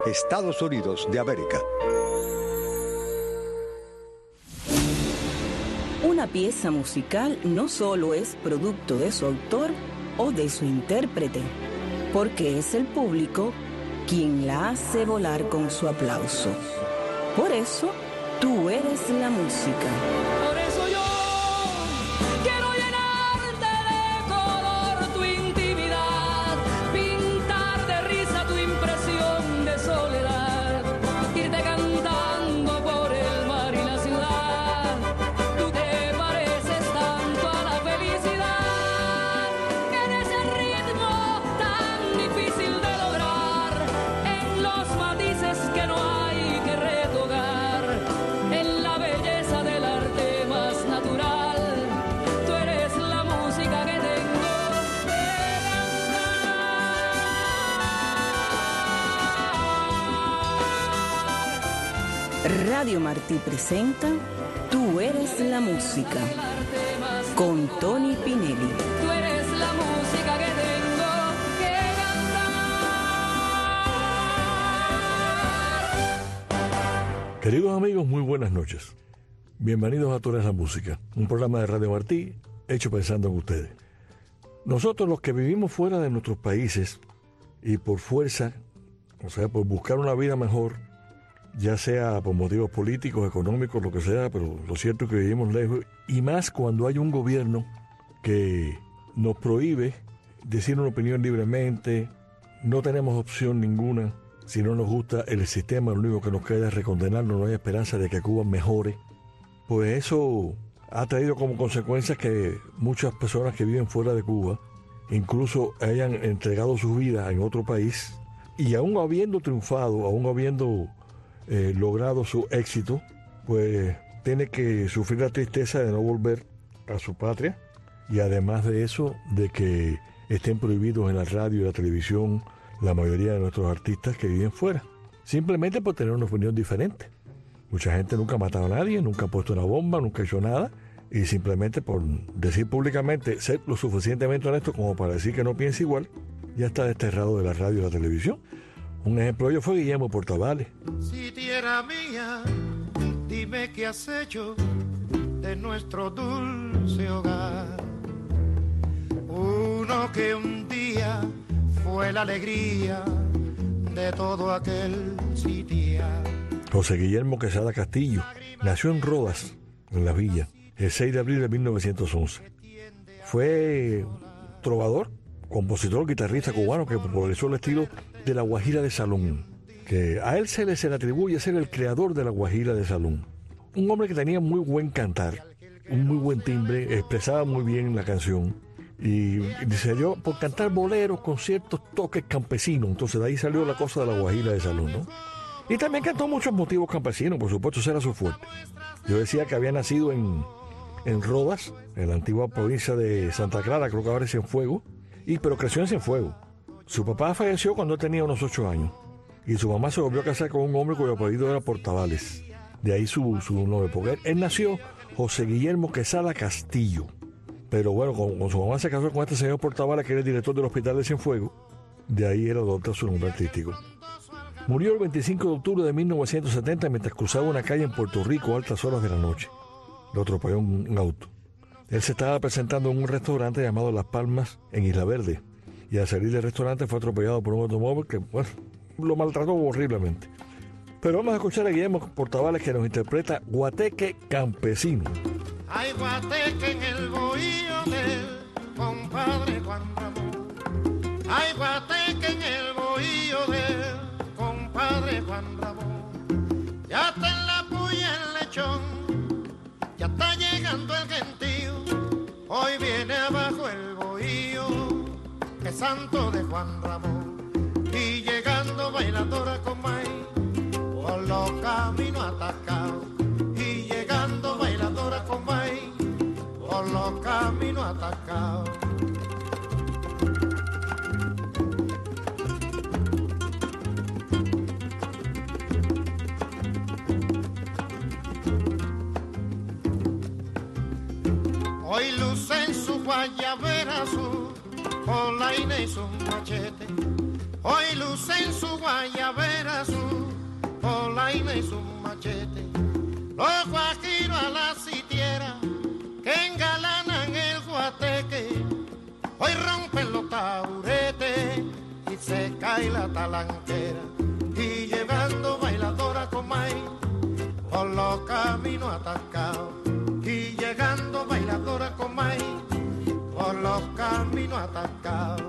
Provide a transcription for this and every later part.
Estados Unidos de América. Una pieza musical no solo es producto de su autor o de su intérprete, porque es el público quien la hace volar con su aplauso. Por eso, tú eres la música. Por eso yo quiero llenarte de color tu intimidad, pintar de risa tu impresión de soledad, irte cantando por el mar y la ciudad. Tú te pareces tanto a la felicidad, en ese ritmo tan difícil de lograr, en los matices que no hay que retocar, en la belleza del arte más natural. Tú eres la música que tengo que cantar. Radio Martí presenta Tú eres la música, con Tony Pinelli. Tú eres la música que tengo que cantar. Queridos amigos, muy buenas noches. Bienvenidos a Tú eres la música, un programa de Radio Martí hecho pensando en ustedes. Nosotros, los que vivimos fuera de nuestros países y por fuerza, o sea, por buscar una vida mejor, ya sea por motivos políticos, económicos, lo que sea, pero lo cierto es que vivimos lejos, y más cuando hay un gobierno que nos prohíbe decir una opinión libremente, no tenemos opción ninguna. Si no nos gusta el sistema, lo único que nos queda es recondenarnos, no hay esperanza de que Cuba mejore. Pues eso ha traído como consecuencia que muchas personas que viven fuera de Cuba incluso hayan entregado sus vidas en otro país, y aún habiendo triunfado, aún habiendo logrado su éxito, pues tiene que sufrir la tristeza de no volver a su patria, y además de eso, de que estén prohibidos en la radio y la televisión la mayoría de nuestros artistas que viven fuera, simplemente por tener una opinión diferente. Mucha gente nunca ha matado a nadie, nunca ha puesto una bomba, nunca ha hecho nada, y simplemente por decir públicamente, ser lo suficientemente honesto como para decir que no piensa igual, ya está desterrado de la radio y la televisión. Un ejemplo de ello fue Guillermo Portavales. Si tierra mía, dime qué has hecho de nuestro dulce hogar. Uno que un día fue la alegría de todo aquel sitio. José Guillermo Quesada Castillo nació en Rodas, en La Villa, el 6 de abril de 1911. Fue trovador, compositor, guitarrista cubano que popularizó el estilo de la guajira de salón, que a él se le atribuye ser el creador de la guajira de salón. Un hombre que tenía muy buen cantar, un muy buen timbre, expresaba muy bien la canción, y se dio por cantar boleros con ciertos toques campesinos. Entonces de ahí salió la cosa de la guajira de salón, ¿no? Y también cantó muchos motivos campesinos, por supuesto, ese era su fuerte. Yo decía que había nacido en Rodas, en la antigua provincia de Santa Clara, creo que ahora es Cienfuegos, pero creció en Cienfuegos. Su papá falleció cuando él tenía unos 8 años, y su mamá se volvió a casar con un hombre cuyo apellido era Portavales. De ahí su nombre, porque él nació José Guillermo Quesada Castillo. Pero bueno, con su mamá se casó con este señor Portavales, que era el director del hospital de Cienfuegos. De ahí era adoptado su nombre artístico. Murió el 25 de octubre de 1970 mientras cruzaba una calle en Puerto Rico a altas horas de la noche. Lo atropelló un auto. Él se estaba presentando en un restaurante llamado Las Palmas en Isla Verde, y al salir del restaurante fue atropellado por un automóvil que, bueno, lo maltrató horriblemente. Pero vamos a escuchar a Guillermo Portavales, que nos interpreta Guateque Campesino. Hay guateque en el bohío del compadre Juan Ramón. Hay guateque en el bohío del compadre Juan Ramón. Ya está en la puya el lechón, ya está llegando el gentío. Hoy viene abajo el bohío, que santo de Juan Ramón. Y llegando bailadora con maíz, por los caminos atacados. Y llegando bailadora con maíz, por los caminos atacados. Hoy luce en su guayabera, su polaina y su machete, Hoy lucen su guayabera, su polaina y su machete. Los guajiros a la sitiera que engalanan el guateque. Hoy rompen los taburetes y se cae la talanquera. Y llevando bailadora con maíz por los caminos atascados. Y llegando bailadora con maíz por los caminos atascados.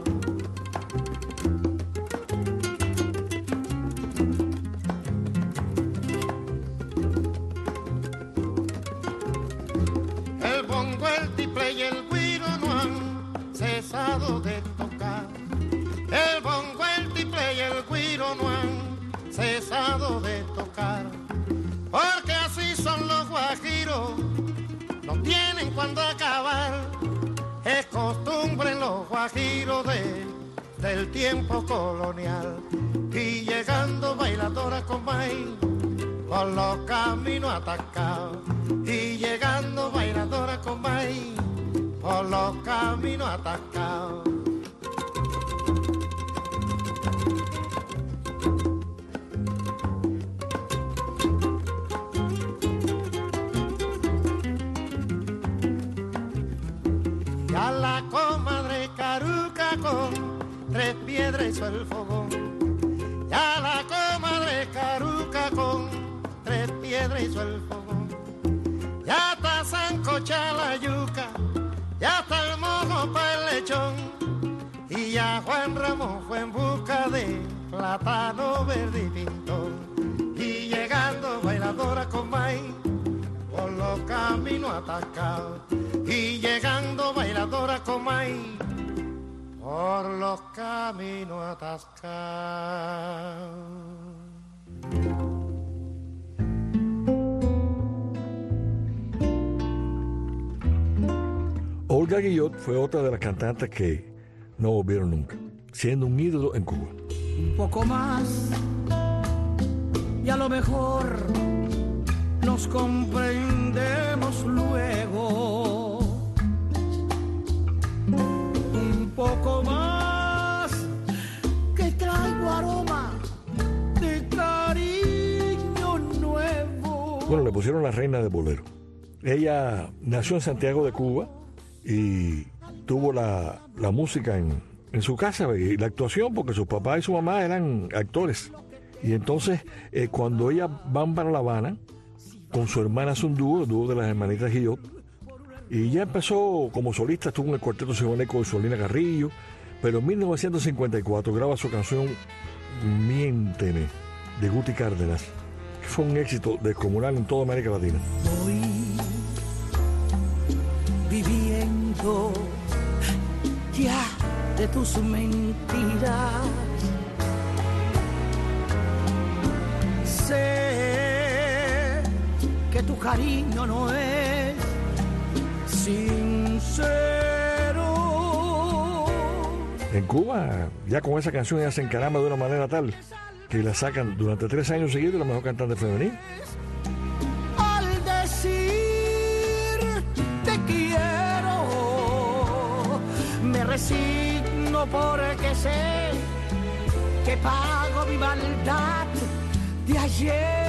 El bongo, el tiple y el güiro no han cesado de tocar. El bongo, el tiple y el güiro no han cesado de tocar. Porque así son los guajiros, no tienen cuándo acabar. Es costumbre en los guajiros del tiempo colonial. Y llegando bailadora con maíz por los caminos atascados. Y llegando bailadora con maíz por los caminos atascados. Ya la comadre Caruca con 3 piedras hizo el fogón. Ya la comadre Caruca con 3 piedras hizo el fogón. Ya está sancocha la yuca, ya está el mojo para el lechón. Y ya Juan Ramón fue en busca de plátano verde y pintón. Y llegando bailadora con maíz por los caminos atascados. Y llegando bailadora con maíz por los caminos atascados. Olga Guillot fue otra de las cantantes que no volvieron nunca, siendo un ídolo en Cuba. Un poco más y a lo mejor nos comprendemos luego. Un poco más que traigo aroma de cariño nuevo. Bueno, le pusieron la reina del bolero. Ella nació en Santiago de Cuba y tuvo la música en su casa y la actuación porque su papá y su mamá eran actores. Y entonces cuando ellas van para La Habana, con su hermana hace un dúo, el dúo de las hermanitas Guillot, y ya empezó como solista, estuvo en el Cuarteto Sinfónico de Solina Carrillo, pero en 1954 graba su canción Miénteme, de Guti Cárdenas, que fue un éxito descomunal en toda América Latina. Voy viviendo ya de tus mentiras. Sé que tu cariño no es sincero. En Cuba, ya con esa canción ella se encarama de una manera tal que la sacan durante 3 años seguidos la mejor cantante femenina. Al decir te quiero, me resigno porque sé que pago mi maldad de ayer.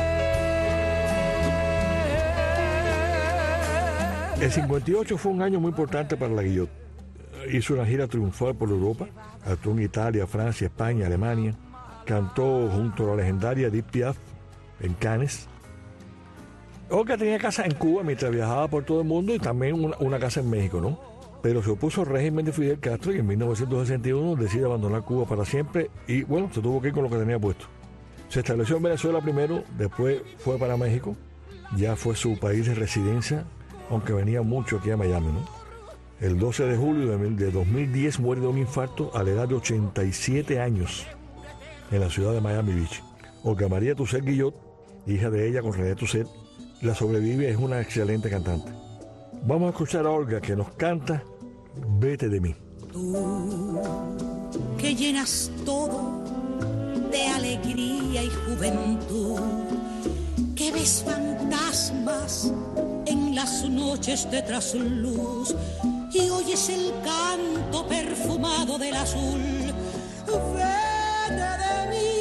El 58 fue un año muy importante para la Guillot. Hizo una gira triunfal por Europa, actuó en Italia, Francia, España, Alemania, cantó junto a la legendaria Edith Piaf en Cannes. Olga tenía casa en Cuba mientras viajaba por todo el mundo y también una casa en México, ¿no? Pero se opuso al régimen de Fidel Castro y en 1961 decide abandonar Cuba para siempre y bueno, se tuvo que ir con lo que tenía puesto. Se estableció en Venezuela primero, después fue para México, ya fue su país de residencia, aunque venía mucho aquí a Miami, ¿no? El 12 de julio de 2010 muere de un infarto a la edad de 87 años en la ciudad de Miami Beach. Olga María Tucet Guillot, hija de ella con René Tucet, la sobrevive, es una excelente cantante. Vamos a escuchar a Olga que nos canta Vete de mí. Tú que llenas todo de alegría y juventud, que ves fantasmas en las noches de trasluz y oyes el canto perfumado del azul. Vete vete de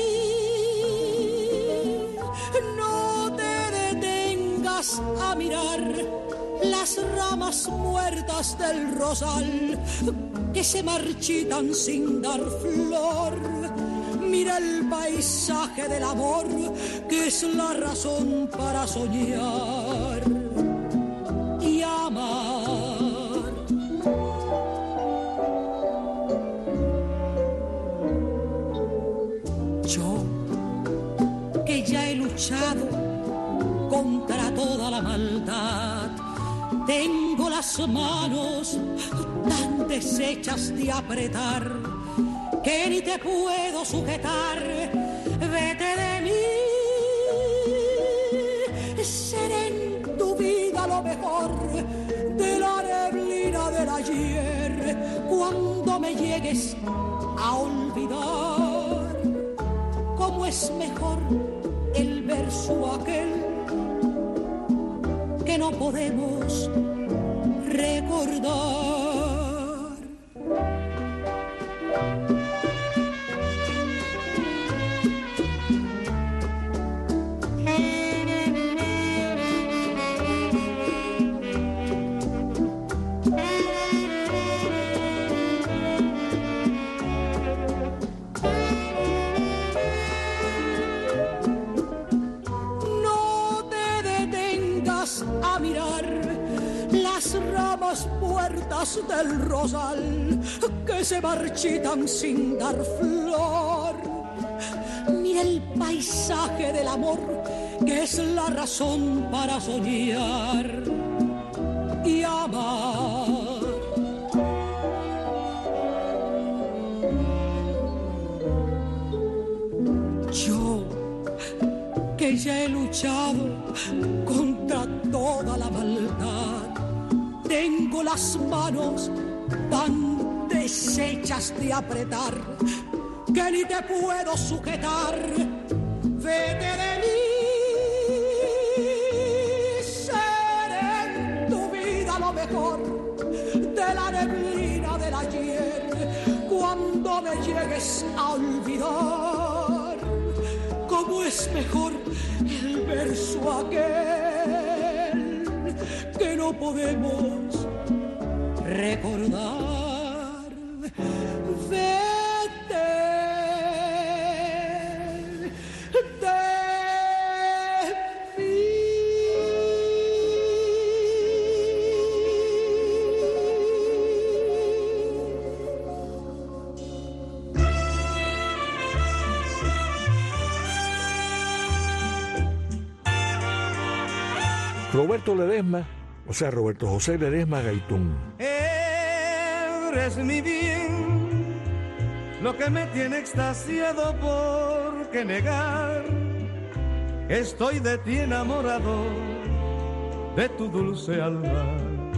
mí. No te detengas a mirar las ramas muertas del rosal que se marchitan sin dar flor. Mira el paisaje del amor, que es la razón para soñar y amar. Yo, que ya he luchado contra toda la maldad, tengo las manos tan deshechas de apretar que ni te puedo sujetar. Vete de mí, seré en tu vida lo mejor de la neblina del ayer. Cuando me llegues a olvidar, cómo es mejor el verso aquel que no podemos recordar. A mirar las ramas muertas del rosal que se marchitan sin dar flor. Mira el paisaje del amor, que es la razón para soñar y amar. Yo, que ya he luchado contra toda la maldad, tengo las manos tan deshechas de apretar que ni te puedo sujetar. Vete de mí, seré en tu vida lo mejor de la neblina del ayer. Cuando me llegues a olvidar, cómo es mejor el verso aquel que no podemos recordar. Vete de mí. Roberto Ledesma, o sea, Roberto José Ledesma Gaitún. Eres mi bien, lo que me tiene extasiado por que negar. Estoy de ti enamorado, de tu dulce alma,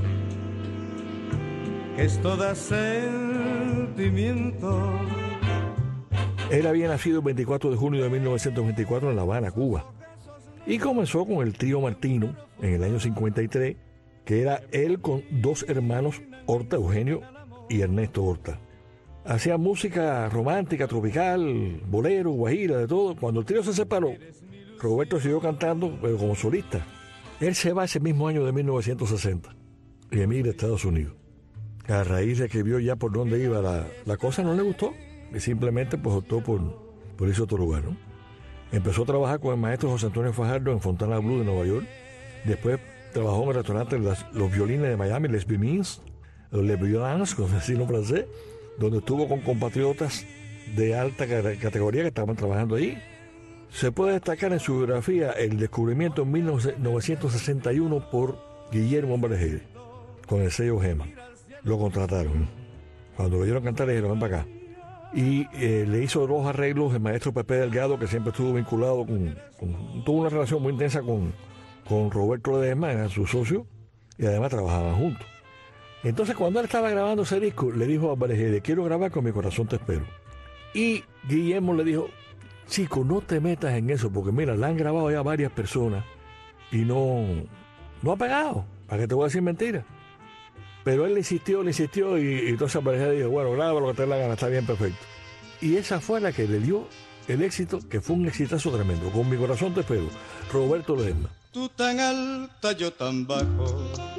que es toda sentimiento. Él había nacido el 24 de junio de 1924 en La Habana, Cuba. Y comenzó con el trío Martino en el año 53, que era él con dos hermanos, Horta, Eugenio y Ernesto Horta. Hacía música romántica, tropical, bolero, guajira, de todo. Cuando el trío se separó, Roberto siguió cantando, pero como solista. Él se va ese mismo año de 1960 y emigra a Estados Unidos. A raíz de que vio ya por dónde iba la cosa, no le gustó y simplemente pues optó por irse a otro lugar, ¿no? Empezó a trabajar con el maestro José Antonio Fajardo en Fontana Blue de Nueva York. Después trabajó en el restaurante Los Violines de Miami, Les Bimins, Les Violins, como decirlo en francés, donde estuvo con compatriotas de alta categoría que estaban trabajando ahí. Se puede destacar en su biografía el descubrimiento en 1961 por Guillermo Barejede, con el sello Gema. Lo contrataron. Cuando lo vieron cantar le dijeron, ven para acá. Y le hizo dos arreglos el maestro Pepe Delgado, que siempre estuvo vinculado tuvo una relación muy intensa con Roberto Ledesma, era su socio, y además trabajaban juntos. Entonces, cuando él estaba grabando ese disco, le dijo a Barejede, quiero grabar con Mi Corazón Te Espero. Y Guillermo le dijo, chico, no te metas en eso, porque mira, la han grabado ya varias personas y no ha pegado. ¿Para qué te voy a decir mentira? Pero él le insistió y entonces Barejede dijo, bueno, graba lo que te dé la gana, está bien, perfecto. y esa fue la que le dio el éxito, que fue un exitazo tremendo. Con mi corazón te espero, Roberto Ledesma. Tú tan alta, yo tan bajo,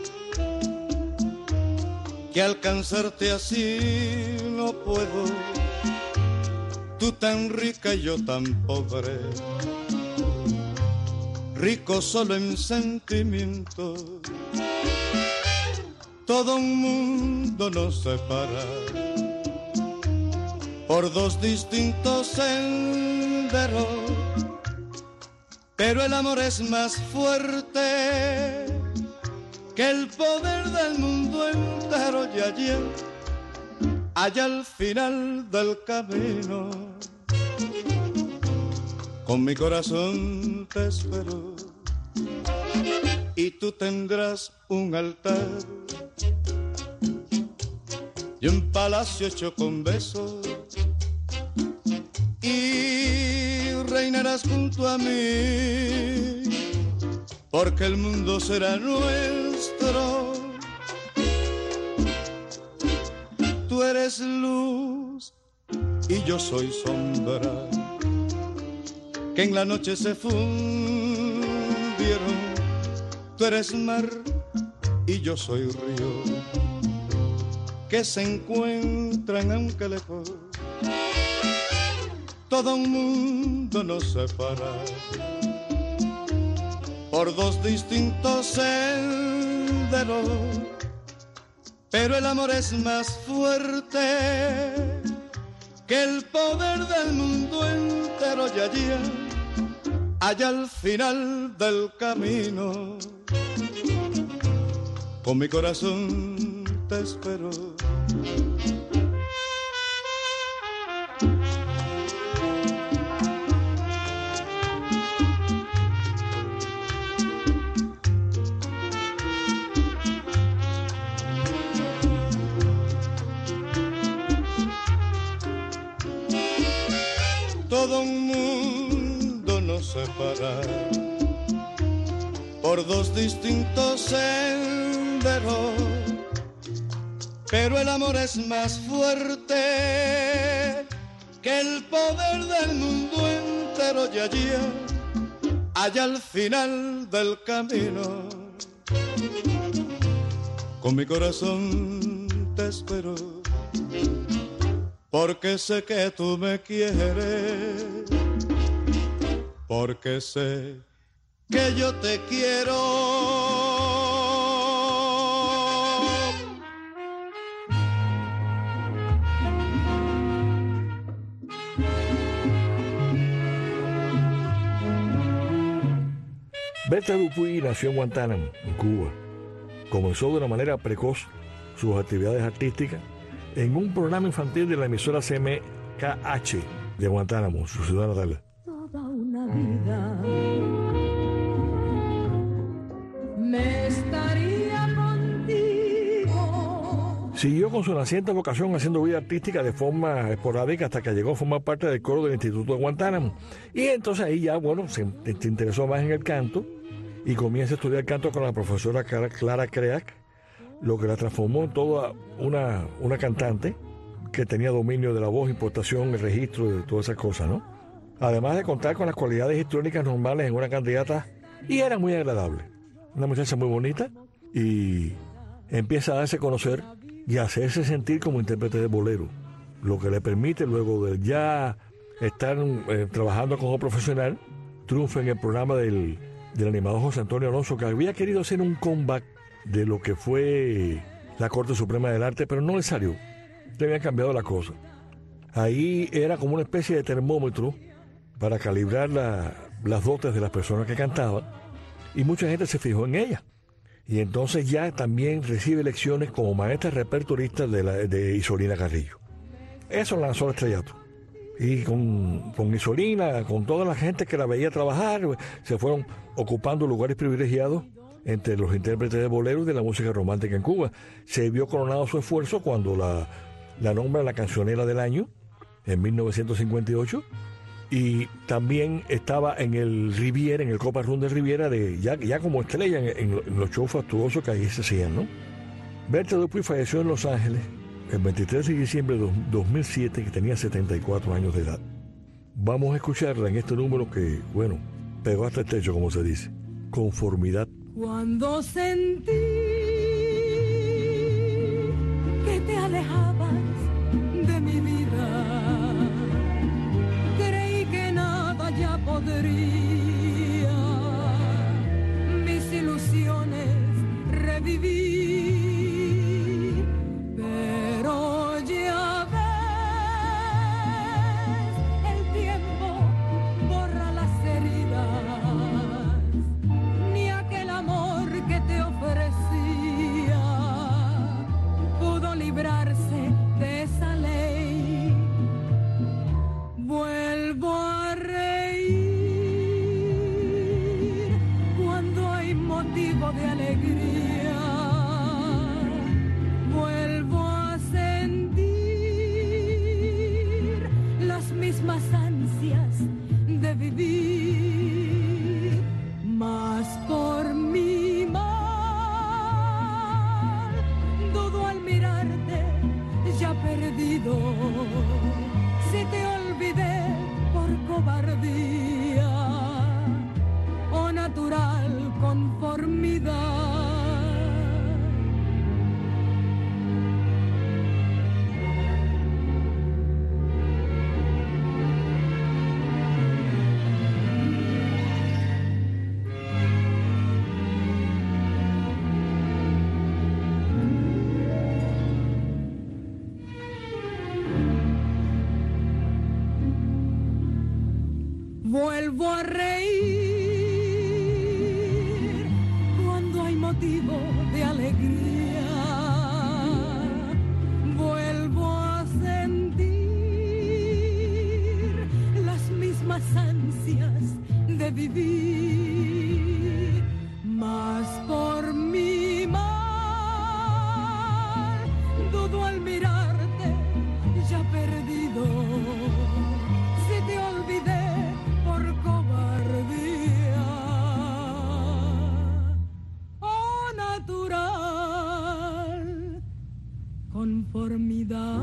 que alcanzarte así no puedo. Tú tan rica y yo tan pobre, rico solo en sentimientos. Todo un mundo nos separa por dos distintos senderos, pero el amor es más fuerte que el poder del mundo entero. Y allá al final del camino, con mi corazón te espero, y tú tendrás un altar y un palacio hecho con besos, y reinarás junto a mí, porque el mundo será nuestro. Tú eres luz y yo soy sombra, que en la noche se fundieron. Tú eres mar y yo soy río, que se encuentran aunque lejos. Todo un mundo nos separa por dos distintos senderos, pero el amor es más fuerte que el poder del mundo entero. Y allá al final del camino, con mi corazón te espero. Todo un mundo nos separa por dos distintos senderos, pero el amor es más fuerte que el poder del mundo entero. Y allá al final del camino, con mi corazón te espero, porque sé que tú me quieres, porque sé que yo te quiero. Berta Dupuy nació en Guantánamo, en Cuba. Comenzó de una manera precoz sus actividades artísticas en un programa infantil de la emisora CMKH de Guantánamo, su ciudad natal. Toda una vida me estaría contigo. Siguió con su naciente vocación haciendo vida artística de forma esporádica hasta que llegó a formar parte del coro del Instituto de Guantánamo. Y entonces ahí ya, bueno, se interesó más en el canto y comienza a estudiar canto con la profesora Clara Creac, lo que la transformó en toda una cantante que tenía dominio de la voz, impostación, el registro, de todas esas cosas, ¿no? Además de contar con las cualidades histriónicas normales en una candidata, y era muy agradable. Una muchacha muy bonita, y empieza a darse a conocer y a hacerse sentir como intérprete de bolero, lo que le permite, luego de ya estar trabajando como profesional, triunfa en el programa del animador José Antonio Alonso, que había querido hacer un comeback de lo que fue la Corte Suprema del Arte, pero no le salió. Le habían cambiado la cosa. Ahí era como una especie de termómetro para calibrar las dotes de las personas que cantaban, y mucha gente se fijó en ella. Y entonces ya también recibe lecciones como maestra repertorista de Isolina Carrillo. Eso lanzó al estrellato. Y con Isolina, con toda la gente que la veía trabajar, se fueron ocupando lugares privilegiados entre los intérpretes de bolero y de la música romántica en Cuba. Se vio coronado su esfuerzo cuando la nombra la cancionera del año, en 1958, y también estaba en el Riviera, en el Copa Run de Riviera, ya como estrella en los shows fastuosos que ahí se hacían, ¿no? Berta Dupuy falleció en Los Ángeles el 23 de diciembre de 2007, que tenía 74 años de edad. Vamos a escucharla en este número que, bueno, pegó hasta el techo, como se dice. Conformidad. Cuando sentí que te alejabas de mi vida, creí que nada ya podría mis ilusiones revivir, pero ya ves, el tiempo borra las heridas, ni aquel amor que te ofrecía pudo librarse de esa ley. Vuelvo a reír cuando hay motivo de alegría, vuelvo a sentir las mismas ansias de vivir, mas por mi mal dudo al mirarte ya perdido, si te olvidé por cobardía o natural conformidad. Vuelvo a reír cuando hay motivo de alegría, vuelvo a sentir las mismas ansias de vivir, mas por mi mal dudo al mirarte ya perdido, si te olvidé por cobardía o natural conformidad.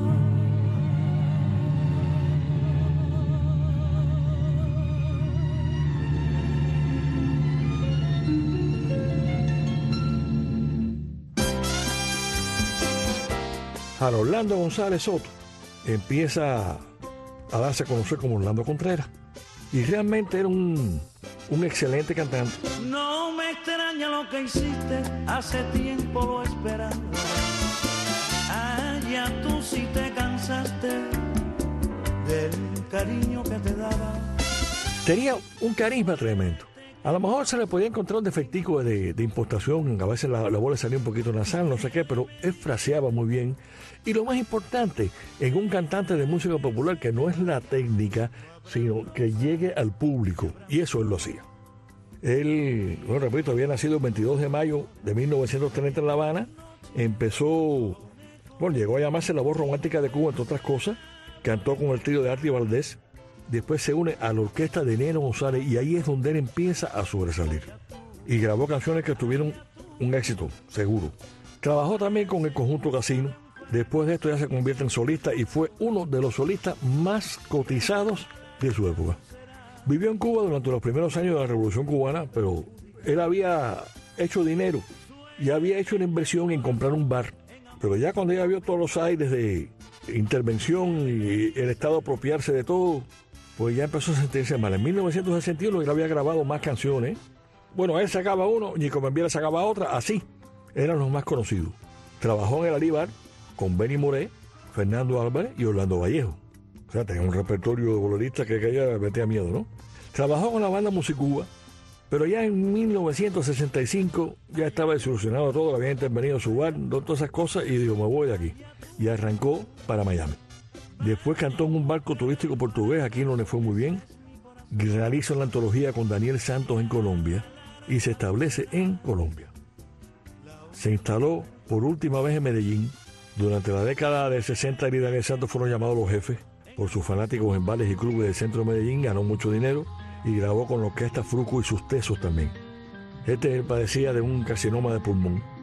A Orlando González Soto empieza a darse a conocer como Orlando Contreras. Y realmente era un excelente cantante. No me extraña lo que hiciste, hace tiempo lo esperaba. Allá tú sí te cansaste del cariño que te daba. Tenía un carisma tremendo. A lo mejor se le podía encontrar un defectico de impostación, a veces la voz le salía un poquito nasal, no sé qué, pero él fraseaba muy bien. Y lo más importante, en un cantante de música popular, que no es la técnica, sino que llegue al público, y eso él lo hacía. Él, bueno, repito, había nacido el 22 de mayo de 1930 en La Habana, empezó, bueno, llegó a llamarse La Voz Romántica de Cuba, entre otras cosas, cantó con el trío de Artie Valdés, después se une a la orquesta de Neno González, y ahí es donde él empieza a sobresalir. Y grabó canciones que tuvieron un éxito, seguro. Trabajó también con el conjunto Casino. Después de esto ya se convierte en solista y fue uno de los solistas más cotizados de su época. Vivió en Cuba durante los primeros años de la Revolución Cubana, pero él había hecho dinero y había hecho una inversión en comprar un bar. Pero ya cuando ya vio todos los aires de intervención y el Estado apropiarse de todo, pues ya empezó a sentirse mal. En 1961 él había grabado más canciones. Bueno, él sacaba uno, Nico Membiela sacaba otra, así eran los más conocidos. Trabajó en el Alí-Bar con Benny Moré, Fernando Álvarez y Orlando Vallejo. O sea, tenía un repertorio de boleristas que ella metía miedo, ¿no? Trabajó con la banda Musicuba, pero ya en 1965 ya estaba desilusionado todo, había intervenido su bar, todas esas cosas, y dijo, me voy de aquí. Y arrancó para Miami. Después cantó en un barco turístico portugués, aquí no le fue muy bien. Realiza la antología con Daniel Santos en Colombia y se establece en Colombia. Se instaló por última vez en Medellín. Durante la década del 60, él y Daniel Santos fueron llamados los jefes por sus fanáticos en bares y clubes del centro de Medellín, ganó mucho dinero y grabó con la orquesta Fruco y sus Tesos también. Él padecía de un carcinoma de pulmón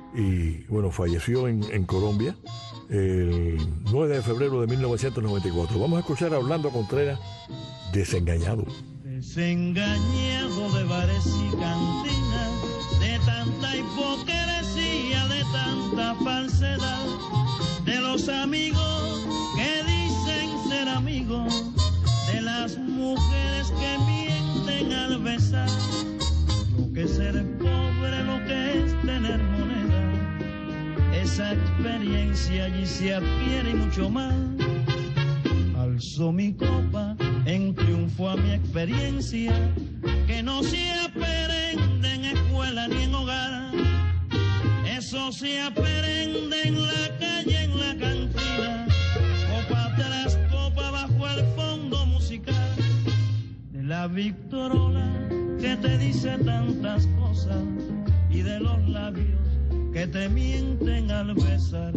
y bueno, falleció en Colombia el 9 de febrero de 1994. Vamos a escuchar a Orlando Contreras, Desengañado. Desengañado de bares y cantinas, de tanta hipocresía, de tanta falsedad, de los amigos que dicen ser amigos, de las mujeres que mienten al besar, lo que es ser pobre, lo que es tener moneda, esa experiencia allí se adquiere y mucho más. Alzo mi copa en triunfo a mi experiencia, que no se aprende en escuela ni en hogar, eso se aprende en la calle, en la cantina, copa tras copa bajo el fondo musical de la Victorola que te dice tantas cosas y de los labios que te mienten al besar.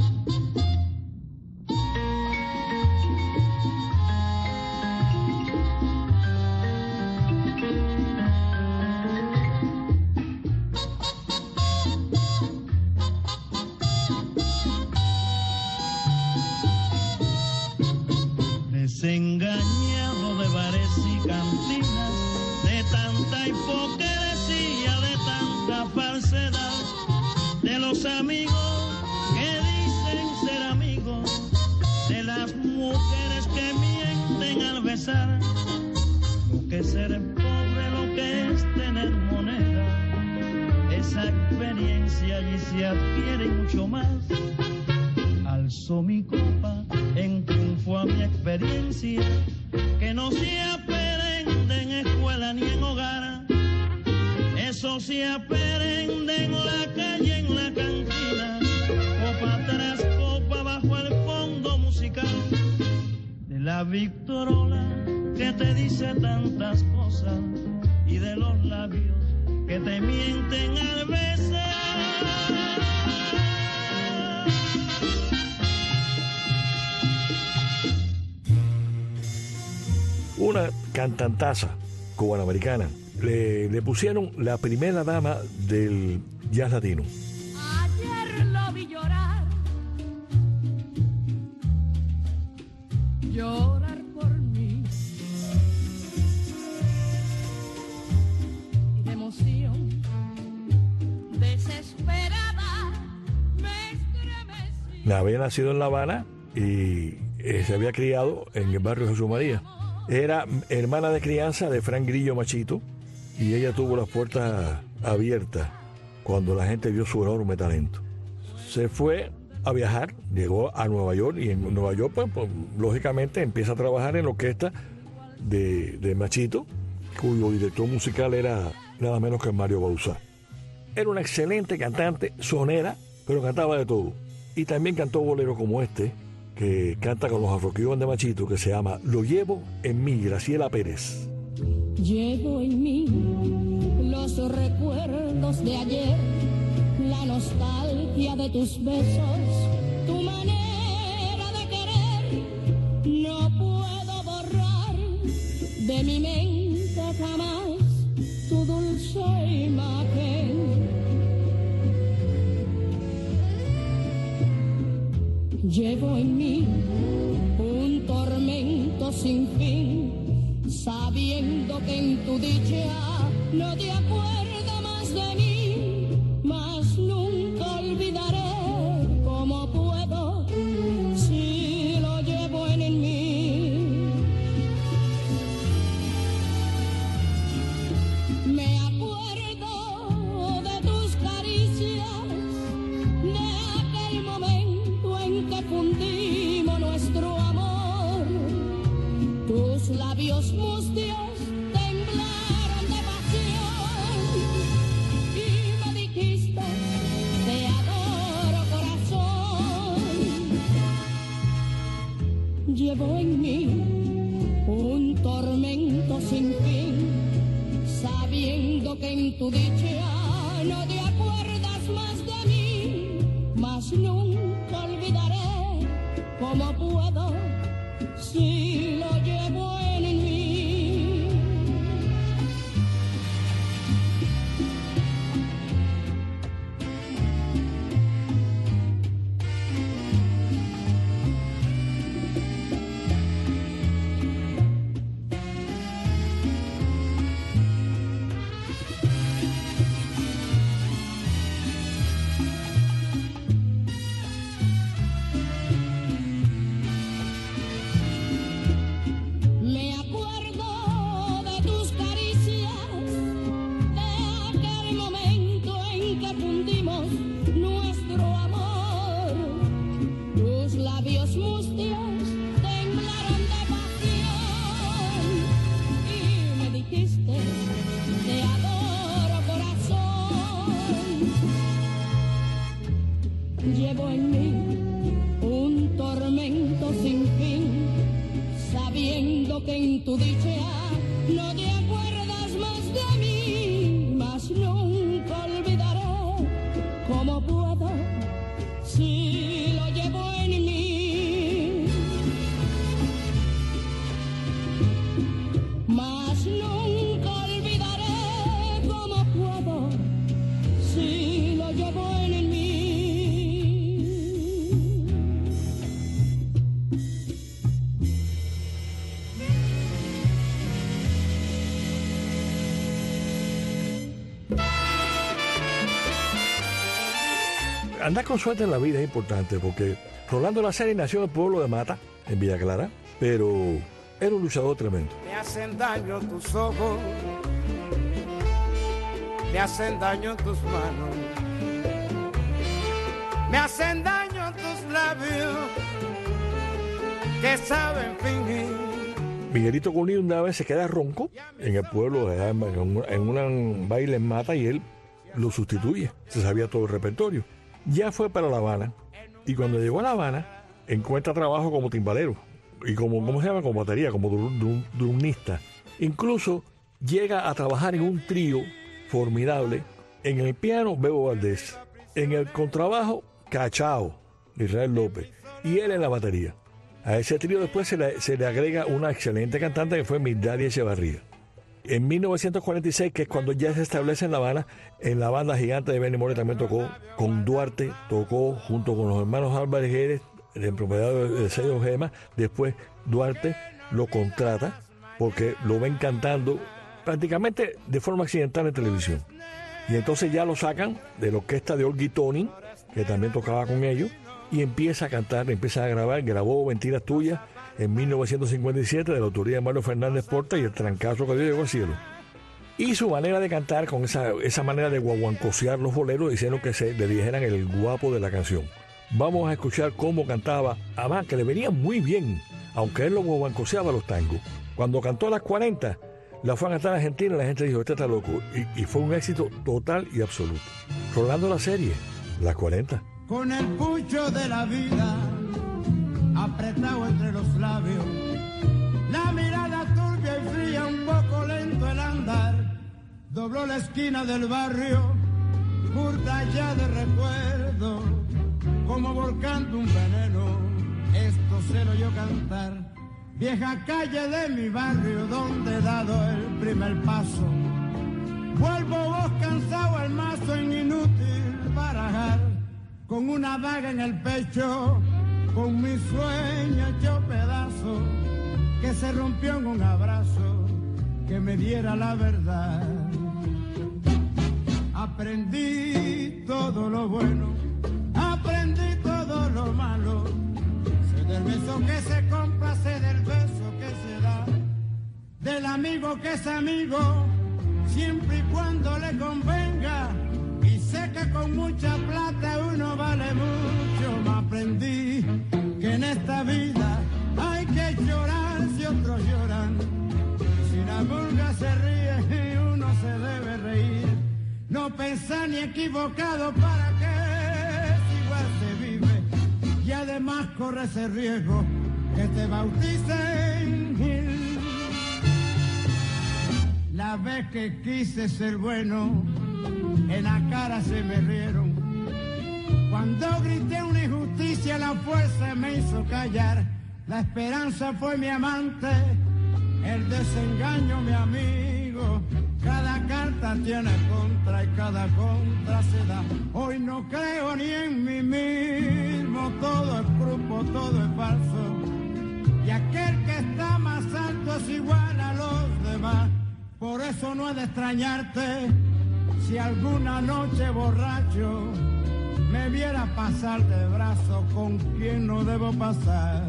Desengañado de bares y cantinas, de tanta hipocresía, de tanta falsedad, de los amigos que dicen ser amigos, de las mujeres que mienten al besar, lo que es ser pobre, lo que es tener moneda, esa experiencia allí se adquiere y mucho más. Alzo mi copa en triunfo a mi experiencia, que no se aprende en escuela ni en hogar, eso se aprende en la calle, en la cantina, copa tras copa bajo el fondo musical de la Victorola que te dice tantas cosas y de los labios que te mienten al besar. Una cantantaza cubanoamericana. Le pusieron la primera dama del jazz latino. Ayer lo vi llorar, llorar por mí, y de emoción desesperada me estremecí. Había nacido en La Habana y se había criado en el barrio Jesús María. Era hermana de crianza de Frank Grillo Machito y ella tuvo las puertas abiertas cuando la gente vio su enorme talento. Se fue a viajar, llegó a Nueva York y en Nueva York pues, lógicamente empieza a trabajar en la orquesta de Machito, cuyo director musical era nada menos que Mario Bauzá. Era una excelente cantante, sonera, pero cantaba de todo. Y también cantó boleros como este, que canta con los Afro-Cubanos de Machito, que se llama Lo llevo en mí, Graciela Pérez. Llevo en mí los recuerdos de ayer, la nostalgia de tus besos, tu manera de querer. No puedo borrar de mi mente jamás tu dulce imagen. Llevo en mí un tormento sin fin, sabiendo que en tu dicha no te acuerdas más de mí, mas nunca olvidaré cómo puedo si lo llevo en mí. Me acuerdo de tus caricias, de aquel momento en que fundimos nuestro amor. Tus labios mustios temblaron de pasión y me dijiste: te adoro, corazón. Llevo en mí un tormento sin fin, sabiendo que en tu dicha no te acuerdas más de mí, mas nunca olvidaré cómo puedo si lo llevo en mí. en tu dicha no te acuerdas más de mí, mas nunca olvidaré cómo puedo si lo llevo en mí. Mas nunca olvidaré cómo puedo si lo llevo en mí. Andar con suerte en la vida es importante porque Rolando Lazzari nació en el pueblo de Mata, en Villa Clara, pero era un luchador tremendo. Me hacen daño tus ojos, me hacen daño tus manos, me hacen daño tus labios que saben fingir. Miguelito Cunillo una vez se queda ronco en el pueblo, en un baile en Mata, y él lo sustituye. Se sabía todo el repertorio. Ya fue para La Habana, y cuando llegó a La Habana encuentra trabajo como timbalero y como batería, como drumista. Incluso llega a trabajar en un trío formidable. En el piano, Bebo Valdés, en el contrabajo, Cachao, Israel López, y él en la batería. A ese trío después se le agrega una excelente cantante que fue Migdalia Echevarría. En 1946, que es cuando ya se establece en La Habana, en la banda gigante de Benny Moré también tocó con Duarte, tocó junto con los hermanos Álvarez Jerez, en propiedad de sello Gema. Después Duarte lo contrata porque lo ven cantando prácticamente de forma accidental en televisión. Y entonces ya lo sacan de la orquesta de Olgi Toni, que también tocaba con ellos, y empieza a cantar, empieza a grabar. Grabó Mentiras Tuyas en 1957 de la autoría de Mario Fernández Porta y El Trancazo que Dios llegó al cielo. Y su manera de cantar, con esa manera de guaguancosear los boleros, hicieron que se le dijeran el guapo de la canción. Vamos a escuchar cómo cantaba, además que le venía muy bien, aunque él lo guaguancoseaba los tangos. Cuando cantó a las 40, la fue a cantar a Argentina y la gente dijo, este está loco. Y fue un éxito total y absoluto. Rolando la serie, las 40. Con el pucho de la vida apretado entre los labios, la mirada turbia y fría, un poco lento el andar, dobló la esquina del barrio, curta ya de recuerdo, como volcando un veneno, esto se lo oyó cantar. Vieja calle de mi barrio donde he dado el primer paso, vuelvo vos cansado al mazo en inútil barajar, con una daga en el pecho, con mi sueño hecho pedazo, que se rompió en un abrazo, que me diera la verdad. Aprendí todo lo bueno, aprendí todo lo malo, sé del beso que se compra, sé del beso que se da, del amigo que es amigo, siempre y cuando le convenga, y sé que con mucha plata uno vale mucho. Me aprendí que en esta vida hay que llorar si otros lloran, si la murga se ríe uno se debe reír, no pensar ni equivocado para que si igual se vive, y además corre ese riesgo que te bauticen Gil. La vez que quise ser bueno, en la cara se me rieron. Cuando grité una injusticia, la fuerza me hizo callar. La esperanza fue mi amante, el desengaño mi amigo. Cada carta tiene contra y cada contra se da. Hoy no creo ni en mí mismo, todo es grupo, todo es falso. Y aquel que está más alto es igual a los demás. Por eso no he de extrañarte si alguna noche borracho me viera pasar de brazo con quien no debo pasar.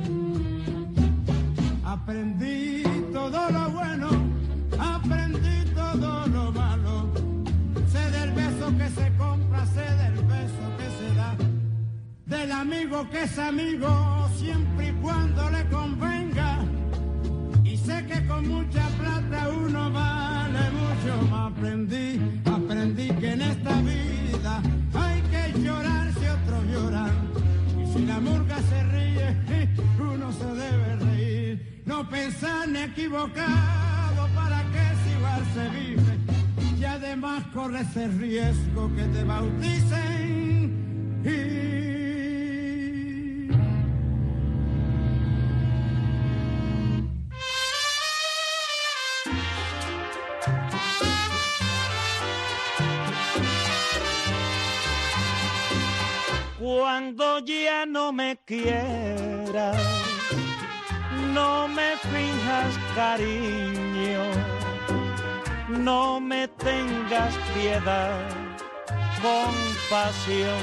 Aprendí todo lo bueno, aprendí todo lo malo, sé del beso que se compra, sé del beso que se da, del amigo que es amigo, siempre y cuando le convenga, y sé que con mucha plata uno vale mucho. Aprendí que en esta vida hay que llorar si otros lloran, y si la murga se ríe uno se debe reír, no pensar ni equivocado, ¿para qué si igual se vive? Y además corre ese riesgo que te bauticen y... Cuando ya no me quieras, no me finjas cariño, no me tengas piedad, compasión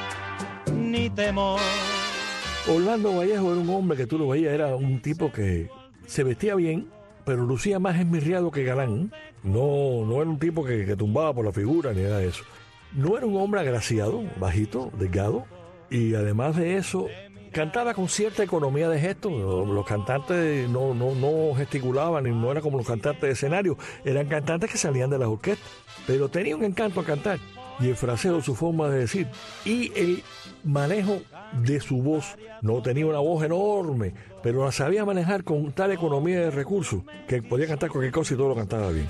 ni temor. Orlando Vallejo era un hombre que tú lo veías, era un tipo que se vestía bien, pero lucía más esmirriado que galán. No era un tipo que tumbaba por la figura ni nada de eso. No era un hombre agraciado, bajito, delgado, y además de eso, cantaba con cierta economía de gestos. Los cantantes no gesticulaban, y no eran como los cantantes de escenario, eran cantantes que salían de las orquestas, pero tenía un encanto a cantar, y el fraseo, su forma de decir, y el manejo de su voz. No tenía una voz enorme, pero la sabía manejar con tal economía de recursos que podía cantar cualquier cosa y todo lo cantaba bien.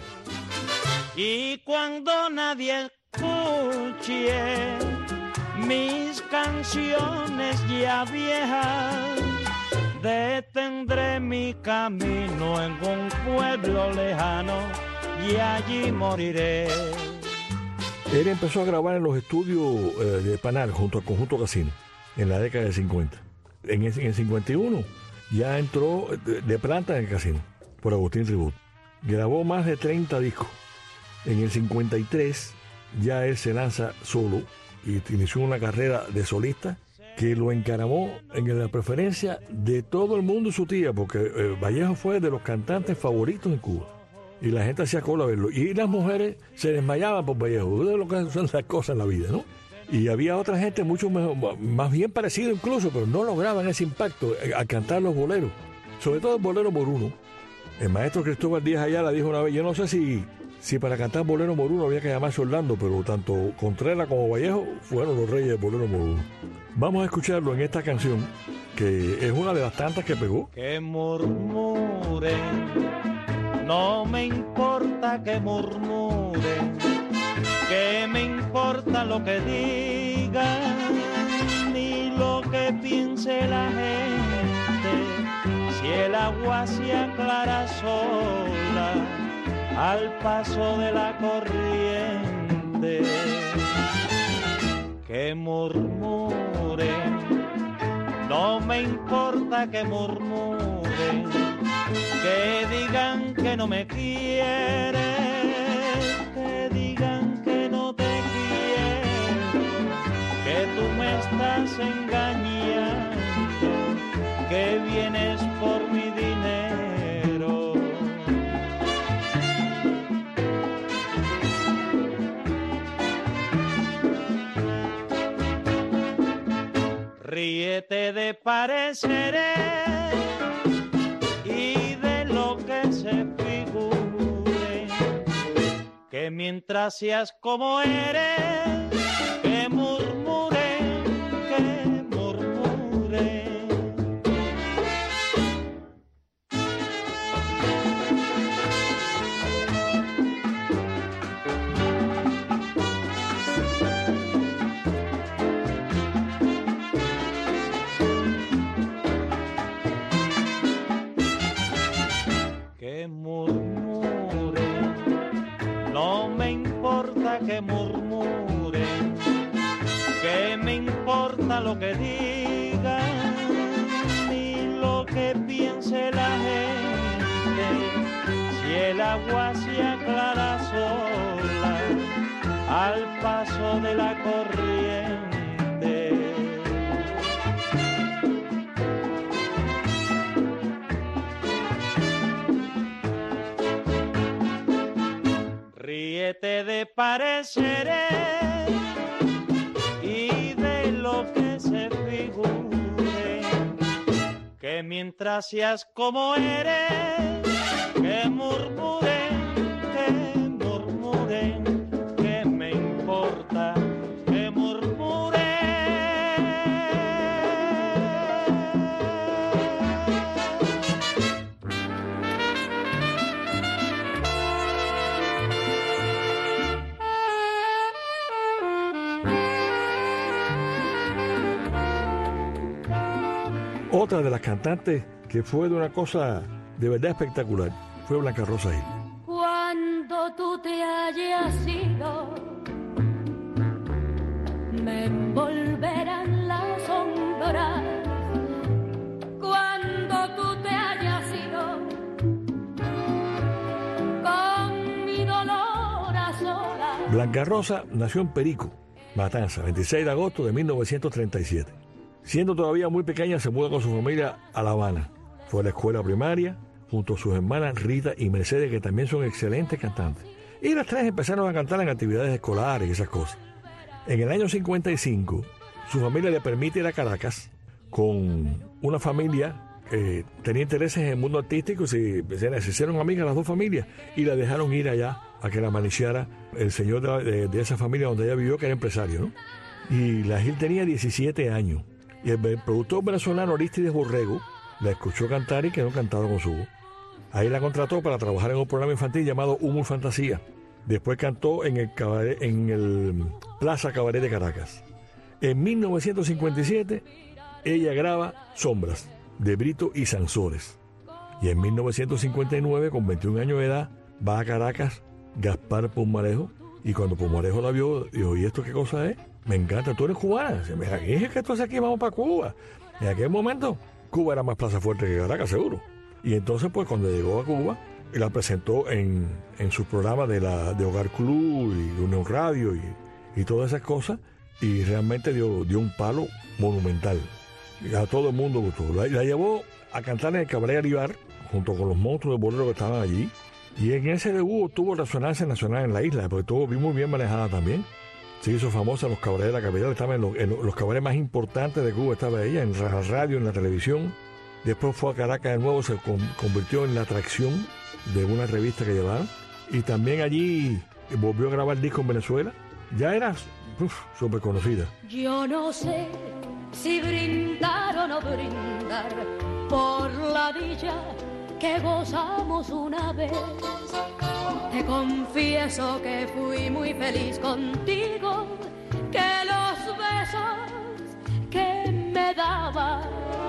Y cuando nadie escuche mis canciones ya viejas, detendré mi camino en un pueblo lejano y allí moriré. Él empezó a grabar en los estudios de Panal junto al Conjunto Casino en la década de 50. En el 51 ya entró de planta en el Casino por Agustín Ribot. Grabó más de 30 discos. En el 53 ya él se lanza solo y inició una carrera de solista que lo encaramó en la preferencia de todo el mundo y su tía, porque Vallejo fue de los cantantes favoritos en Cuba. Y la gente hacía cola a verlo. Y las mujeres se desmayaban por Vallejo. De lo que son las cosas en la vida, ¿no? Y había otra gente mucho mejor, más bien parecida incluso, pero no lograban ese impacto al cantar los boleros. Sobre todo el bolero moruno. El maestro Cristóbal Díaz Ayala dijo una vez, yo no sé si para cantar bolero moruno había que llamarse Orlando, pero tanto Contreras como Vallejo fueron los reyes del bolero moruno. Vamos a escucharlo en esta canción, que es una de las tantas que pegó. Que murmuren, no me importa que murmuren, que me importa lo que digan, ni lo que piense la gente, si el agua se aclara sola al paso de la corriente. Que murmuren, no me importa que murmuren, que digan que no me quieres, que digan que no te quiero, que tú me estás engañando, que vienes por mi dinero. Ríete de pareceres y de lo que se figure, que mientras seas como eres, que murmuren, que murmuren. Que murmuren, no me importa que murmuren, que me importa lo que digan, ni lo que piense la gente, si el agua se aclara sola al paso de la corriente. Ríete de pareceres y de lo que se figure, que mientras seas como eres, que murmuren, que me importa, que murmuren. Otra de las cantantes que fue de una cosa de verdad espectacular fue Blanca Rosa Gil. Cuando tú te hayas ido, me envolverán las sombras. Cuando tú te hayas ido, con mi dolor a solas. Blanca Rosa nació en Perico, Matanza, 26 de agosto de 1937. Siendo todavía muy pequeña, se muda con su familia a La Habana. Fue a la escuela primaria junto a sus hermanas Rita y Mercedes, que también son excelentes cantantes. Y las tres empezaron a cantar en actividades escolares y esas cosas. En el año 55, su familia le permite ir a Caracas con una familia que tenía intereses en el mundo artístico y se hicieron amigas las dos familias y la dejaron ir allá a que la maniciara el señor de esa familia donde ella vivió, que era empresario, ¿no? Y la Gil tenía 17 años. Y el productor venezolano Aristides Borrego la escuchó cantar y quedó encantado con su voz. Ahí la contrató para trabajar en un programa infantil llamado Humor Fantasía. Después cantó en el Plaza Cabaret de Caracas. En 1957, ella graba Sombras, de Brito y Sansores. Y en 1959, con 21 años de edad, va a Caracas Gaspar Pumarejo. Y cuando Pumarejo la vio, dijo, ¿y esto qué cosa es? Me encanta, tú eres cubana. ¿Qué es que tú haces aquí? Vamos para Cuba. En aquel momento, Cuba era más Plaza Fuerte que Caracas, seguro. Y entonces, pues, cuando llegó a Cuba, la presentó en su programa de Hogar Club y Unión Radio y todas esas cosas. Y realmente dio un palo monumental. Y a todo el mundo gustó. La llevó a cantar en el Cabaret Aribar, junto con los monstruos de bolero que estaban allí. Y en ese debut tuvo resonancia nacional en la isla, porque estuvo muy bien manejada también. Se hizo famosa en los cabarets de la capital, estaba en los cabarets más importantes de Cuba, estaba ella, en la radio, en la televisión. Después fue a Caracas de nuevo, se convirtió en la atracción de una revista que llevaban. Y también allí volvió a grabar disco en Venezuela. Ya era súper conocida. Yo no sé si brindar o no brindar por la dicha que gozamos una vez. Te confieso que fui muy feliz contigo, que los besos que me dabas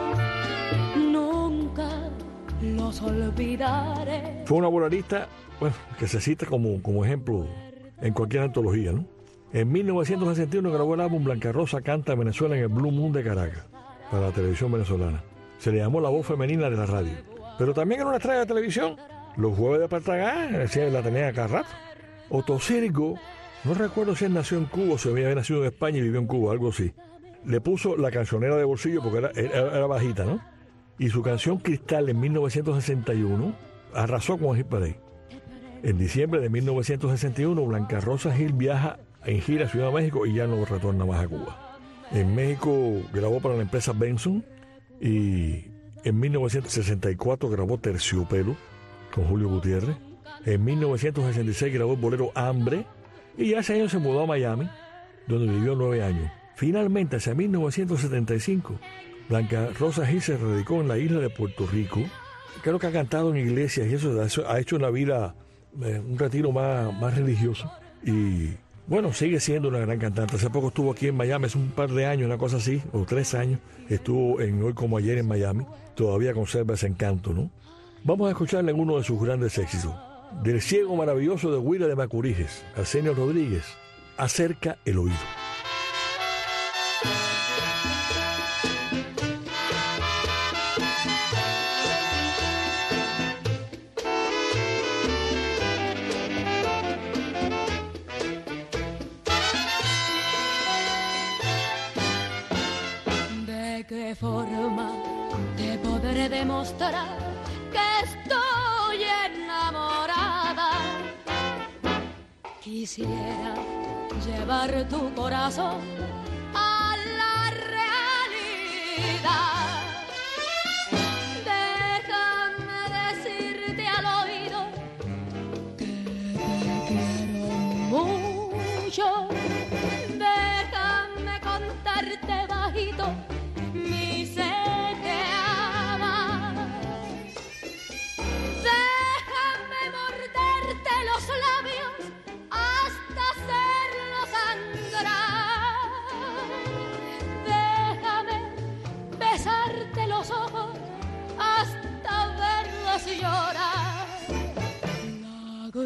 nunca los olvidaré. Fue una bolerista, que se cita como ejemplo en cualquier antología, ¿no? En 1961 grabó el álbum Blanca Rosa Canta Venezuela en el Blue Moon de Caracas, para la televisión venezolana. Se le llamó la voz femenina de la radio. Pero también era una estrella de televisión. Los jueves de Partagán, la tenía cada rato. Otto Sirgo, no recuerdo si él nació en Cuba o si había nacido en España y vivió en Cuba, algo así. Le puso La Cancionera de Bolsillo porque era bajita, ¿no? Y su canción Cristal en 1961 arrasó con el Hit Parade. En diciembre de 1961, Blanca Rosa Gil viaja en gira a Ciudad de México y ya no retorna más a Cuba. En México grabó para la empresa Benson y en 1964 grabó Terciopelo con Julio Gutiérrez. En 1966 grabó el bolero Hambre y ya ese año se mudó a Miami, donde vivió 9 años. Finalmente, hacia 1975, Blanca Rosa Gil se radicó en la isla de Puerto Rico. Creo que ha cantado en iglesias y eso ha hecho una vida, un retiro más religioso. Y bueno, sigue siendo una gran cantante. Hace poco estuvo aquí en Miami, hace un par de años, una cosa así, o 3 años. Estuvo en Hoy Como Ayer en Miami. Todavía conserva ese encanto, ¿no? Vamos a escucharle en uno de sus grandes éxitos. Del ciego maravilloso de Huila de Macuriges, Arsenio Rodríguez, Acerca el oído. ¿De qué forma te podré demostrar que estoy enamorada? Quisiera llevar tu corazón a la realidad. Déjame decirte al oído que te quiero mucho. Déjame contarte bajito mi sed de amar. Déjame morderte los labios hasta hacerlos sangrar. Déjame besarte los ojos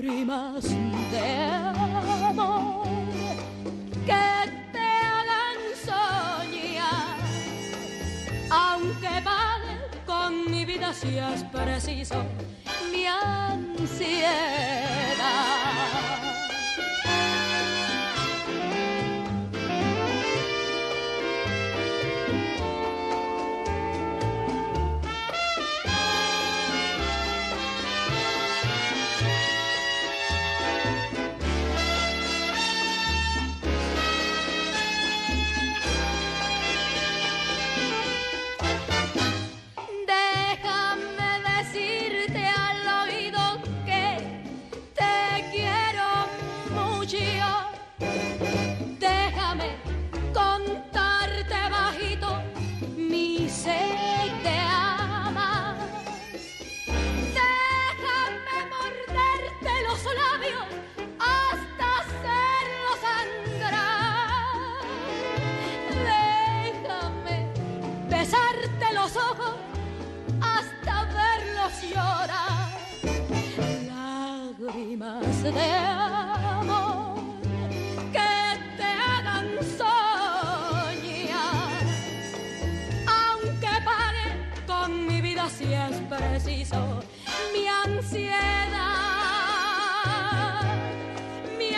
lágrimas de amor que te hagan soñar, aunque pague con mi vida si es preciso mi ansiedad. De amor que te hagan soñar, aunque pague con mi vida si es preciso mi ansiedad, mi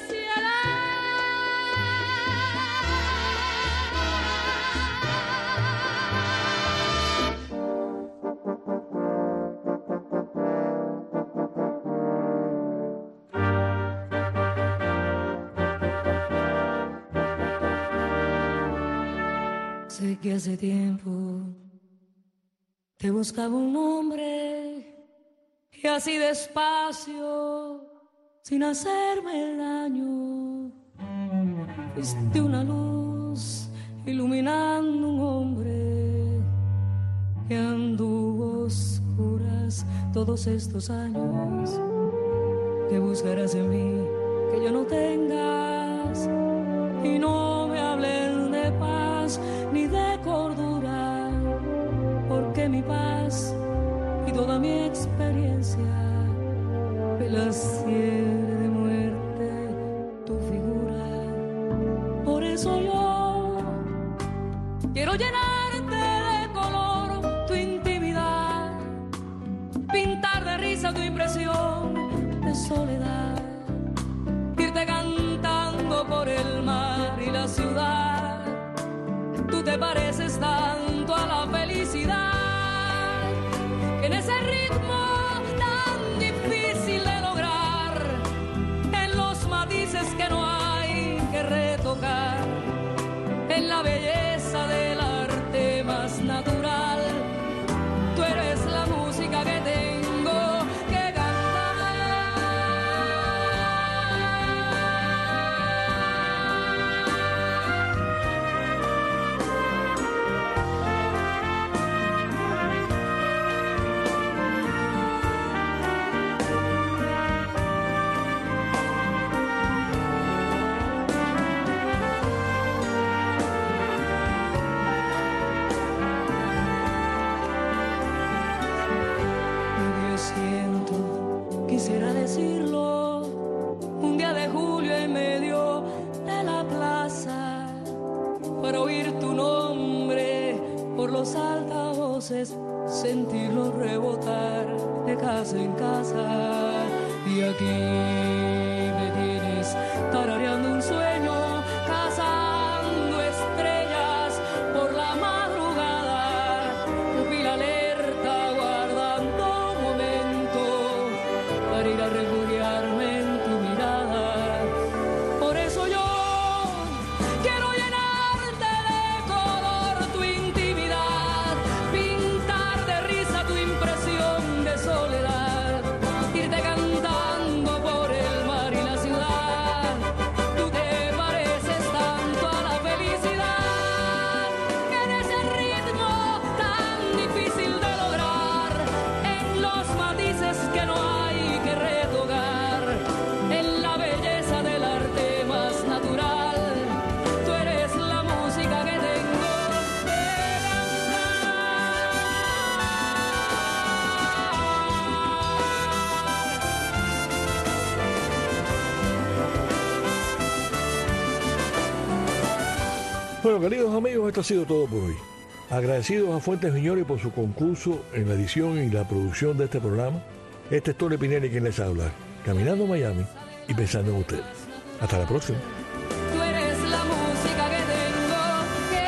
Sé que hace tiempo te buscaba un hombre y así despacio, sin hacerme daño, fuiste una luz iluminando un hombre que anduvo oscuras todos estos años. Que buscarás en mí que yo no tengas y no me hablen de paz ni de cordura, porque mi paz y toda mi experiencia me las hiere de muerte tu figura. Por eso yo quiero llenarte de color tu intimidad, pintar de risa tu impresión de soledad, irte cantando por el mar y la ciudad. Tú te pareces tanto a la felicidad, que en ese ritmo tan difícil de lograr, en los matices que no hay que retocar, en la belleza del arte más natural, tú eres la música que tengo que cantar. Quisiera decirlo, un día de julio en medio de la plaza, para oír tu nombre por los altavoces, sentirlo rebotar de casa en casa. Y aquí me tienes tarareando un sueño, cazando estrellas por la madrugada, pupila alerta guardando momento para ir a refugiarme en tu mirada. Por eso yo quiero llenarte de color tu intimidad, pintar de risa tu impresión de soledad, irte Bueno, queridos amigos, esto ha sido todo por hoy. Agradecidos a Fuentes Viñori por su concurso en la edición y la producción de este programa. Este es Tony Pinelli quien les habla, caminando Miami y pensando en ustedes. Hasta la próxima. Tú eres la música que tengo que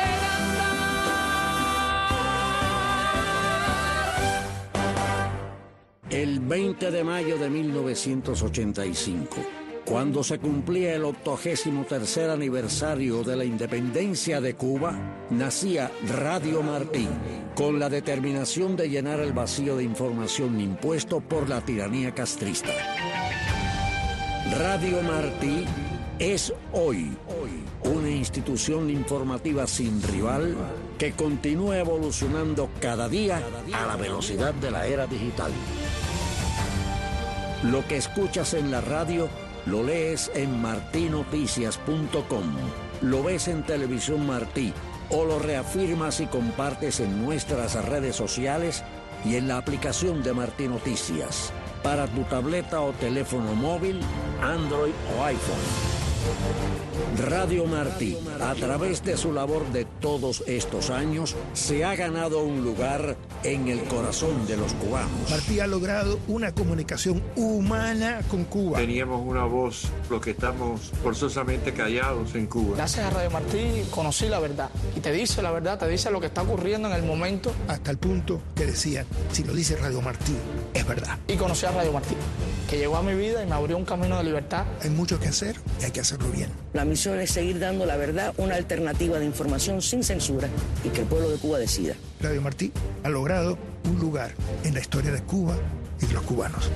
cantar. El 20 de mayo de 1985, cuando se cumplía el 83º aniversario de la independencia de Cuba, nacía Radio Martí, con la determinación de llenar el vacío de información impuesto por la tiranía castrista. Radio Martí es hoy una institución informativa sin rival que continúa evolucionando cada día a la velocidad de la era digital. Lo que escuchas en la radio lo lees en martinoticias.com, lo ves en Televisión Martí o lo reafirmas y compartes en nuestras redes sociales y en la aplicación de Martí Noticias para tu tableta o teléfono móvil, Android o iPhone. Radio Martí, a través de su labor de todos estos años, se ha ganado un lugar en el corazón de los cubanos. Martí ha logrado una comunicación humana con Cuba. Teníamos una voz, los que estamos forzosamente callados en Cuba. Gracias a Radio Martí conocí la verdad. Y te dice la verdad, te dice lo que está ocurriendo en el momento. Hasta el punto que decían, si lo dice Radio Martí, es verdad. Y conocí a Radio Martí, que llegó a mi vida y me abrió un camino de libertad. Hay mucho que hacer y hay que hacerlo bien. La misión es seguir dando la verdad, una alternativa de información sin censura y que el pueblo de Cuba decida. Radio Martí ha logrado un lugar en la historia de Cuba y de los cubanos.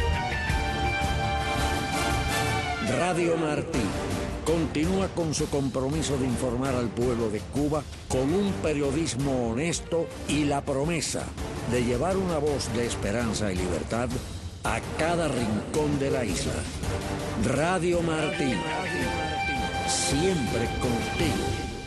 Radio Martí continúa con su compromiso de informar al pueblo de Cuba con un periodismo honesto y la promesa de llevar una voz de esperanza y libertad a cada rincón de la isla. Radio Martí, siempre contigo.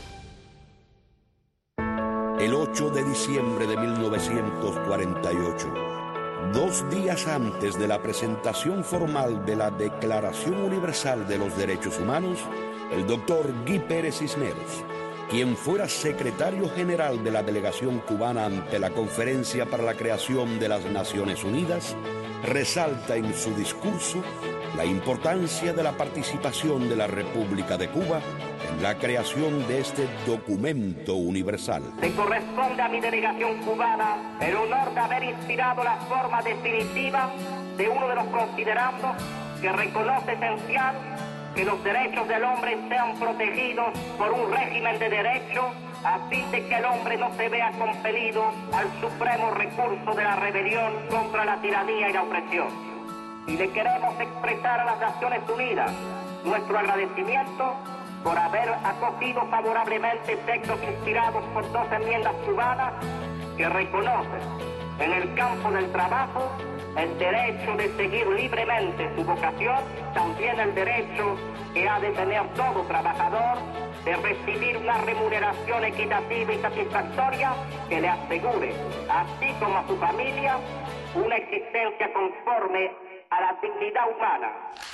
El 8 de diciembre de 1948, 2 días antes de la presentación formal de la Declaración Universal de los Derechos Humanos, el doctor Guy Pérez Cisneros, quien fuera secretario general de la delegación cubana ante la Conferencia para la Creación de las Naciones Unidas, resalta en su discurso la importancia de la participación de la República de Cuba en la creación de este documento universal. Le corresponde a mi delegación cubana el honor de haber inspirado la forma definitiva de uno de los considerandos que reconoce esencial que los derechos del hombre sean protegidos por un régimen de derecho a fin de que el hombre no se vea compelido al supremo recurso de la rebelión contra la tiranía y la opresión. Y le queremos expresar a las Naciones Unidas nuestro agradecimiento por haber acogido favorablemente textos inspirados por 2 enmiendas cubanas que reconocen en el campo del trabajo el derecho de seguir libremente su vocación, también el derecho que ha de tener todo trabajador de recibir una remuneración equitativa y satisfactoria que le asegure, así como a su familia, una existencia conforme a la dignidad humana.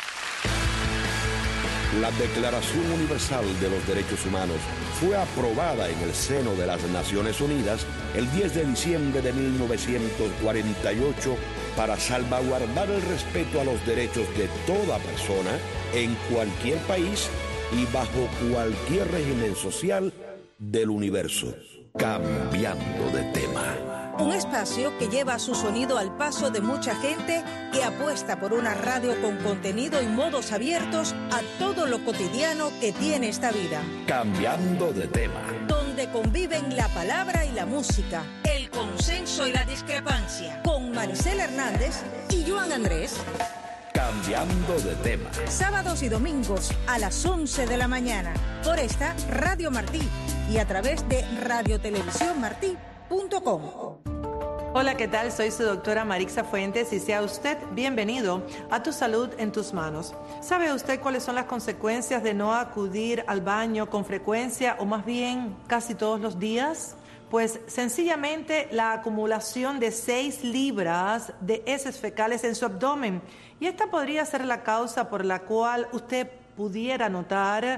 La Declaración Universal de los Derechos Humanos fue aprobada en el seno de las Naciones Unidas el 10 de diciembre de 1948 para salvaguardar el respeto a los derechos de toda persona en cualquier país y bajo cualquier régimen social del universo. Cambiando de tema. Un espacio que lleva su sonido al paso de mucha gente que apuesta por una radio con contenido y modos abiertos a todo lo cotidiano que tiene esta vida. Cambiando de tema. Donde conviven la palabra y la música, el consenso y la discrepancia. Con Maricela Hernández y Joan Andrés. Cambiando de tema. Sábados y domingos a las 11 de la mañana. Por esta Radio Martí y a través de radiotelevisiónmartí.com. Hola, ¿qué tal? Soy su doctora Marixa Fuentes y sea usted bienvenido a Tu Salud en Tus Manos. ¿Sabe usted cuáles son las consecuencias de no acudir al baño con frecuencia o más bien casi todos los días? Pues sencillamente la acumulación de 6 libras de heces fecales en su abdomen. Y esta podría ser la causa por la cual usted pudiera notar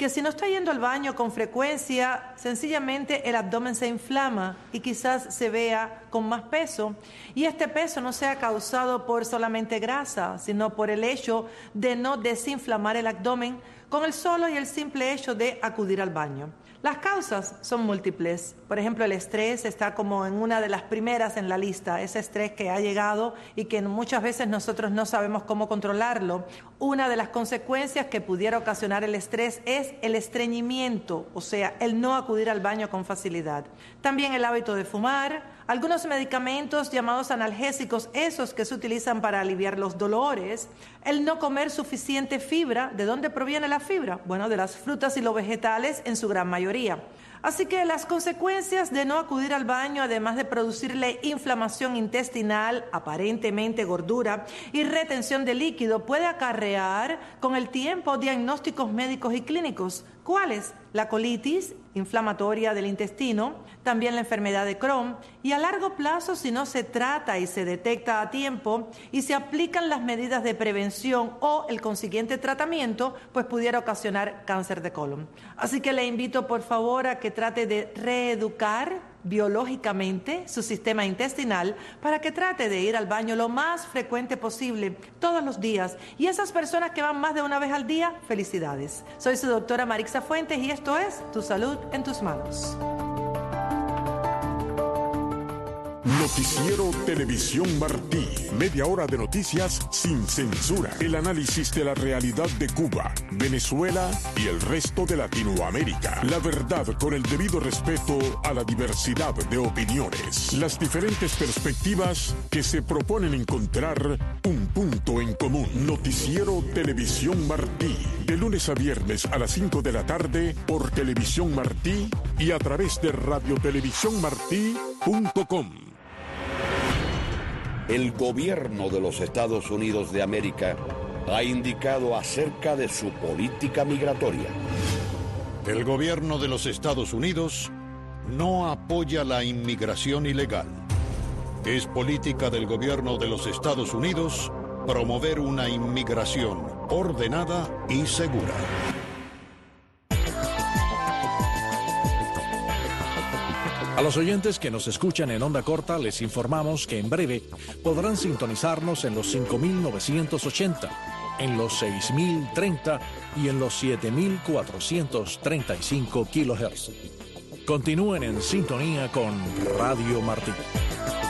que si no está yendo al baño con frecuencia, sencillamente el abdomen se inflama y quizás se vea con más peso. Y este peso no sea causado por solamente grasa, sino por el hecho de no desinflamar el abdomen con el solo y el simple hecho de acudir al baño. Las causas son múltiples. Por ejemplo, el estrés está como en una de las primeras en la lista, ese estrés que ha llegado y que muchas veces nosotros no sabemos cómo controlarlo. Una de las consecuencias que pudiera ocasionar el estrés es el estreñimiento, o sea, el no acudir al baño con facilidad. También el hábito de fumar, algunos medicamentos llamados analgésicos, esos que se utilizan para aliviar los dolores, el no comer suficiente fibra. ¿De dónde proviene la fibra? Bueno, de las frutas y los vegetales en su gran mayoría. Así que las consecuencias de no acudir al baño, además de producirle inflamación intestinal, aparentemente gordura y retención de líquido, puede acarrear con el tiempo diagnósticos médicos y clínicos. ¿Cuáles? La colitis inflamatoria del intestino, también la enfermedad de Crohn, y a largo plazo, si no se trata y se detecta a tiempo y se aplican las medidas de prevención o el consiguiente tratamiento, pues pudiera ocasionar cáncer de colon. Así que le invito por favor a que trate de reeducar biológicamente su sistema intestinal para que trate de ir al baño lo más frecuente posible todos los días. Y esas personas que van más de una vez al día, felicidades. Soy su doctora Marixa Fuentes y esto es Tu Salud en Tus Manos. Noticiero Televisión Martí. Media hora de noticias sin censura. El análisis de la realidad de Cuba, Venezuela y el resto de Latinoamérica. La verdad con el debido respeto a la diversidad de opiniones. Las diferentes perspectivas que se proponen encontrar un punto en común. Noticiero Televisión Martí. De lunes a viernes a las 5 de la tarde por Televisión Martí y a través de radiotelevisiónmartí.com. El gobierno de los Estados Unidos de América ha indicado acerca de su política migratoria. El gobierno de los Estados Unidos no apoya la inmigración ilegal. Es política del gobierno de los Estados Unidos promover una inmigración ordenada y segura. A los oyentes que nos escuchan en onda corta les informamos que en breve podrán sintonizarnos en los 5.980, en los 6.030 y en los 7.435 kHz. Continúen en sintonía con Radio Martí.